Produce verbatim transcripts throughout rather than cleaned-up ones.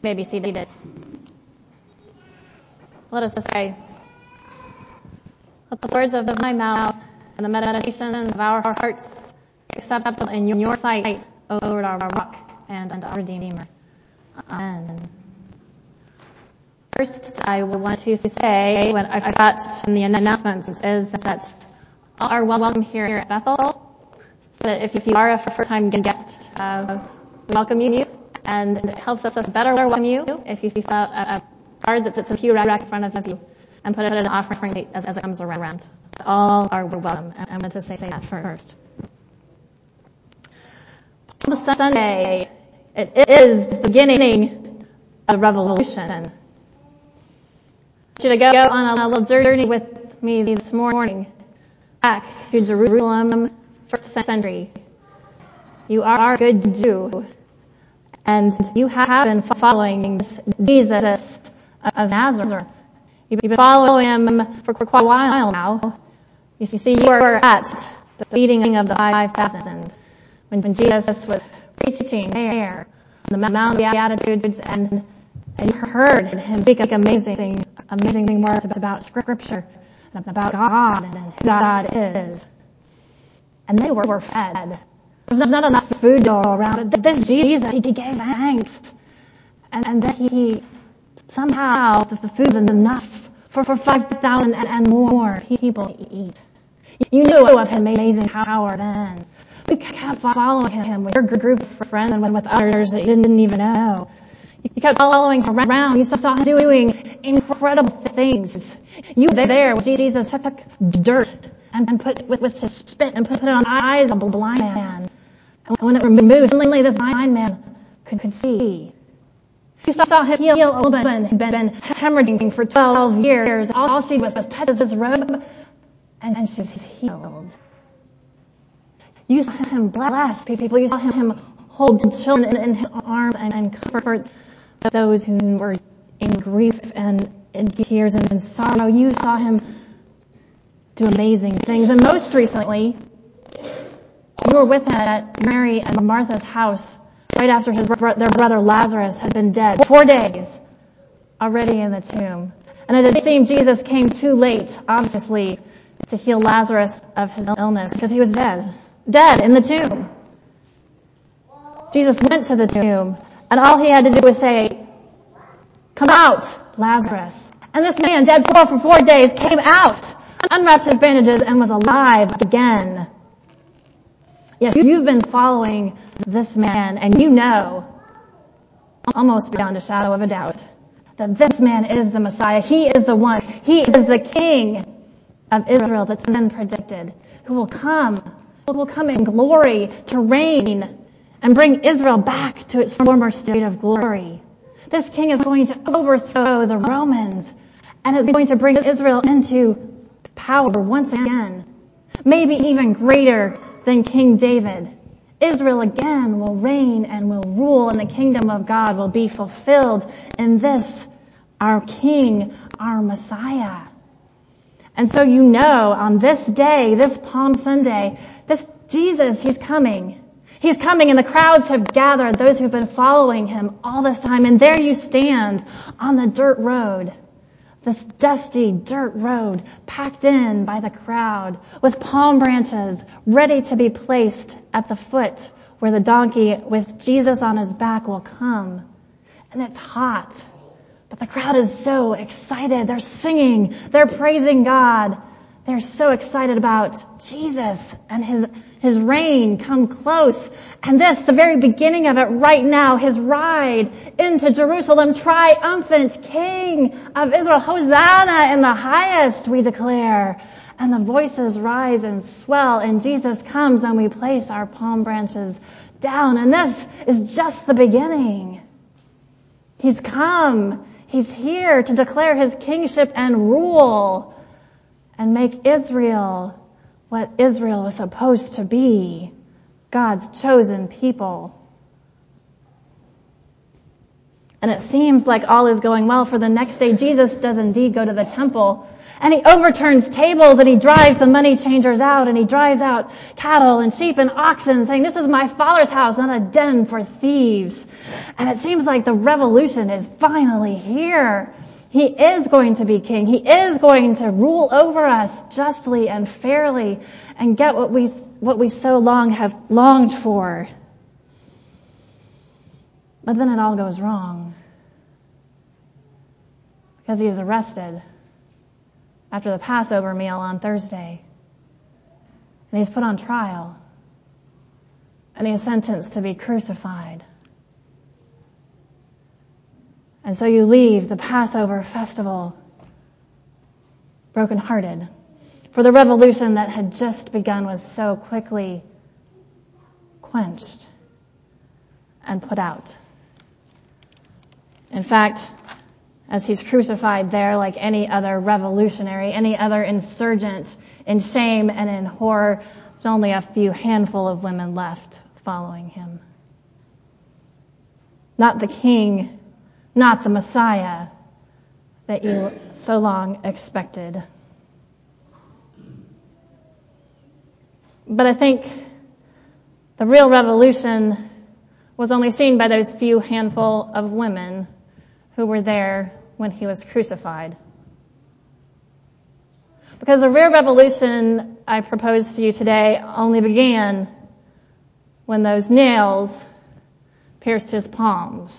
may be seated. Let us just pray. Let the words of my mouth and the meditations of our hearts be acceptable in your sight, O Lord, our rock and our Redeemer. Amen. First, I want to say what I got in the announcements is that all are welcome here at Bethel. But if you are a first-time guest, uh, we welcome you, and it helps us better welcome you if you fill out a, a card that sits in a pew rack in front of you and put it in an offering plate as, as it comes around. All are welcome. I wanted to say, say that first. Palm Sunday, it is the beginning of Revolution. I want you to go on a little journey with me this morning back to Jerusalem, first century. You are a good Jew, and you have been following Jesus of Nazareth. You've been following him for quite a while now. You see, you were at the feeding of the five thousand when Jesus was preaching there on the Mount of Beatitudes, and, and you heard him speak amazing, amazing words about Scripture and about God and who God is. And they were, were fed. There was not enough food to go around, but this Jesus, he gave thanks. And, and that he, somehow, the, the food was enough for, for five thousand and, and more people to eat. You knew of his amazing power then. You kept following him with your group of friends and with others that you didn't even know. You kept following him around. You saw him doing incredible things. You were there when Jesus took dirt and, and put with, with his spit and put it on the eyes of a blind man. And when it removed, suddenly this blind man could, could see. You saw him heal a woman who'd been, been hemorrhaging for twelve years. All she was was touch his robe, and, and she was healed. You saw him bless people. You saw him hold children in, in his arms and, and comfort those who were in grief and in tears and in sorrow. You saw him do amazing things. And most recently, you were with him at Mary and Martha's house right after his their brother Lazarus had been dead. Four days already in the tomb. And it seemed Jesus came too late, obviously, to heal Lazarus of his illness because he was dead. Dead in the tomb. Jesus went to the tomb, and all he had to do was say, "Come out, Lazarus." And this man, dead for, for four days, came out, unwrapped his bandages, and was alive again. Yes, you've been following this man, and you know, almost beyond a shadow of a doubt, that this man is the Messiah. He is the one. He is the King of Israel that's been predicted, who will come, who will come in glory to reign and bring Israel back to its former state of glory. This king is going to overthrow the Romans and is going to bring Israel into power once again, maybe even greater than King David. Israel again will reign and will rule, and the kingdom of God will be fulfilled in this, our King, our Messiah. And so you know, on this day, this Palm Sunday, this Jesus, he's coming. He's coming, and the crowds have gathered, those who've been following him all this time. And there you stand on the dirt road, this dusty dirt road, packed in by the crowd, with palm branches ready to be placed at the foot where the donkey with Jesus on his back will come. And it's hot, but the crowd is so excited. They're singing, they're praising God. They're so excited about Jesus and his his reign come close. And this, the very beginning of it right now, his ride into Jerusalem, triumphant King of Israel. Hosanna in the highest, we declare. And the voices rise and swell, and Jesus comes, and we place our palm branches down. And this is just the beginning. He's come. He's here to declare his kingship and rule and make Israel what Israel was supposed to be, God's chosen people. And it seems like all is going well, for the next day Jesus does indeed go to the temple, And he overturns tables and he drives the money changers out and he drives out cattle and sheep and oxen, saying, this is my Father's house, not a den for thieves. And it seems like the revolution is finally here. He is going to be king. He is going to rule over us justly and fairly and get what we, what we so long have longed for. But then it all goes wrong. Because he is arrested after the Passover meal on Thursday. And he's put on trial. And he is sentenced to be crucified. And so you leave the Passover festival brokenhearted. For the revolution that had just begun was so quickly quenched and put out. In fact, as he's crucified there, like any other revolutionary, any other insurgent, in shame and in horror, there's only a few handful of women left following him. Not the king, not the Messiah that you so long expected. But I think the real revolution was only seen by those few handful of women who were there when he was crucified. Because the real revolution I propose to you today only began when those nails pierced his palms.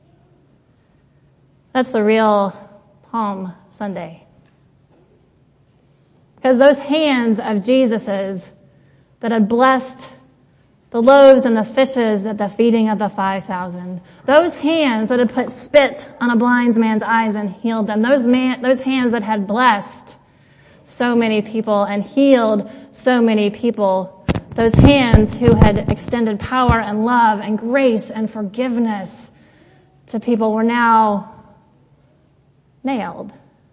That's the real Palm Sunday. Because those hands of Jesus's that had blessed the loaves and the fishes at the feeding of the five thousand, those hands that had put spit on a blind man's eyes and healed them, those man, those hands that had blessed so many people and healed so many people, those hands who had extended power and love and grace and forgiveness to people were now nailed,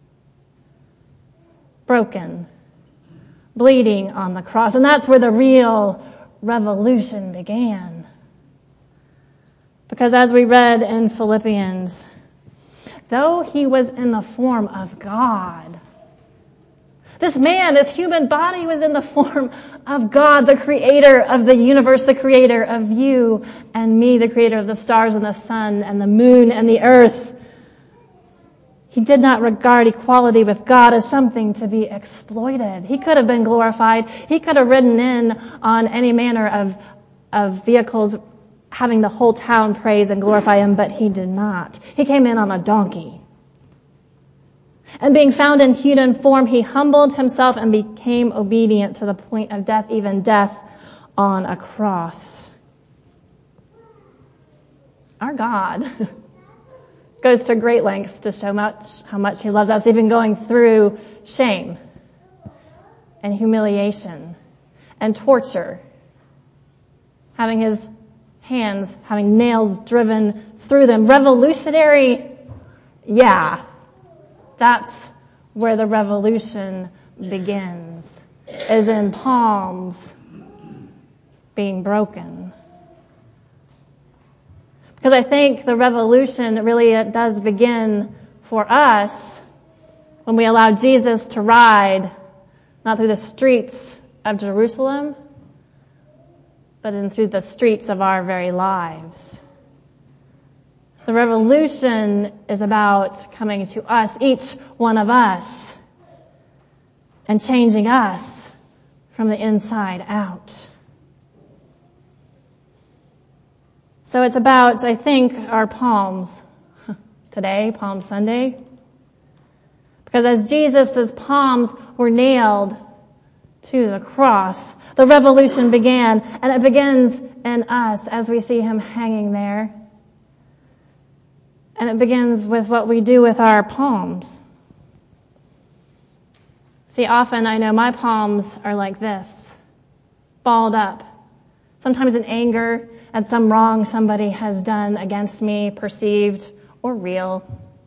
broken, bleeding on the cross. And that's where the real revolution began. Because as we read in Philippians, though he was in the form of God, this man, this human body was in the form of God, the creator of the universe, the creator of you and me, the creator of the stars and the sun and the moon and the earth. He did not regard equality with God as something to be exploited. He could have been glorified. He could have ridden in on any manner of, of vehicles, having the whole town praise and glorify him, but he did not. He came in on a donkey. And being found in human form, he humbled himself and became obedient to the point of death, even death on a cross. Our God goes to great lengths to show much how much he loves us, even going through shame and humiliation and torture, having his hands, having nails driven through them. Revolutionary, yeah, that's where the revolution begins, is in palms being broken. Because I think the revolution really it does begin for us when we allow Jesus to ride not through the streets of Jerusalem, but in through the streets of our very lives. The revolution is about coming to us, each one of us, and changing us from the inside out. So it's about, I think, our palms today, Palm Sunday. Because as Jesus' palms were nailed to the cross, the revolution began, and it begins in us as we see him hanging there. And it begins with what we do with our palms. See, often I know my palms are like this, balled up. Sometimes in anger at some wrong somebody has done against me, perceived or real.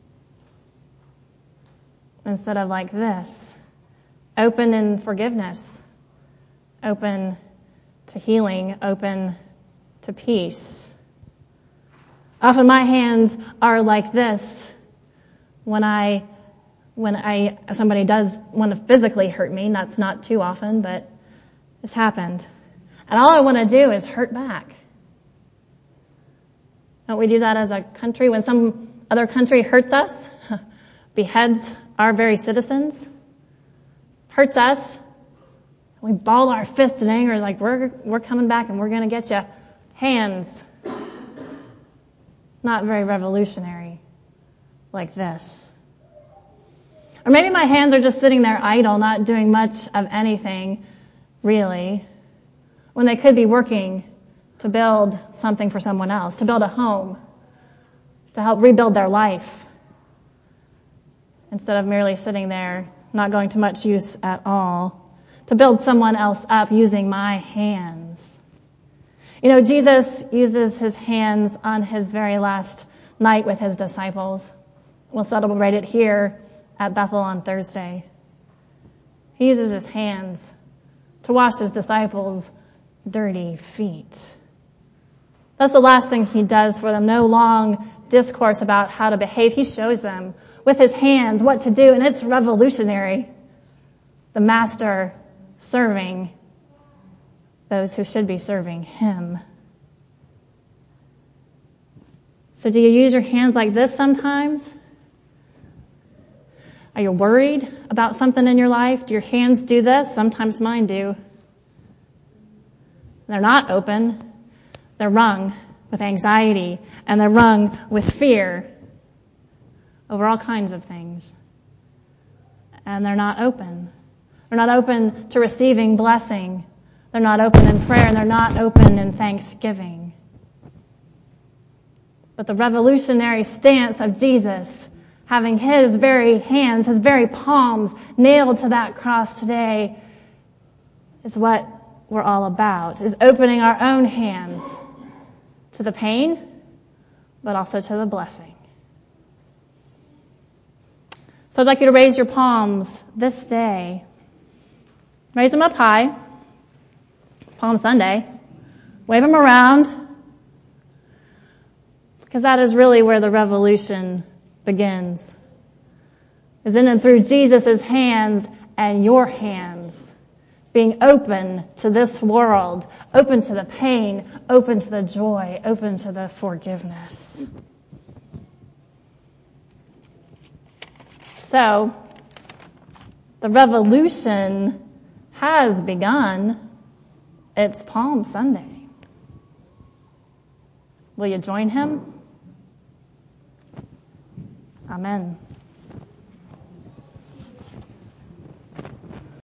Instead of like this, open in forgiveness, open to healing, open to peace. Often my hands are like this when I when I somebody does want to physically hurt me. That's not too often, but it's happened. And all I want to do is hurt back. Don't we do that as a country? When some other country hurts us, beheads our very citizens, hurts us, we ball our fists in anger like we're we're coming back and we're going to get you. Hands. Not very revolutionary like this. Or maybe my hands are just sitting there idle, not doing much of anything, really, when they could be working to build something for someone else, to build a home, to help rebuild their life, instead of merely sitting there, not going to much use at all, to build someone else up using my hands. You know, Jesus uses his hands on his very last night with his disciples. We'll celebrate it here at Bethel on Thursday. He uses his hands to wash his disciples' dirty feet. That's the last thing he does for them. No long discourse about how to behave. He shows them with his hands what to do, and it's revolutionary. The master serving those who should be serving him. So do you use your hands like this sometimes? Are you worried about something in your life? Do your hands do this? Sometimes mine do. They're not open. They're wrung with anxiety, and they're wrung with fear over all kinds of things. And they're not open. They're not open to receiving blessing. They're not open in prayer, and they're not open in thanksgiving. But the revolutionary stance of Jesus, having his very hands, his very palms nailed to that cross today, is what we're all about, is opening our own hands to the pain, but also to the blessing. So I'd like you to raise your palms this day. Raise them up high. It's Palm Sunday. Wave them around, because that is really where the revolution begins. Is in and through Jesus' hands and your hands, being open to this world, open to the pain, open to the joy, open to the forgiveness. So, the revolution has begun. It's Palm Sunday. Will you join him? Amen.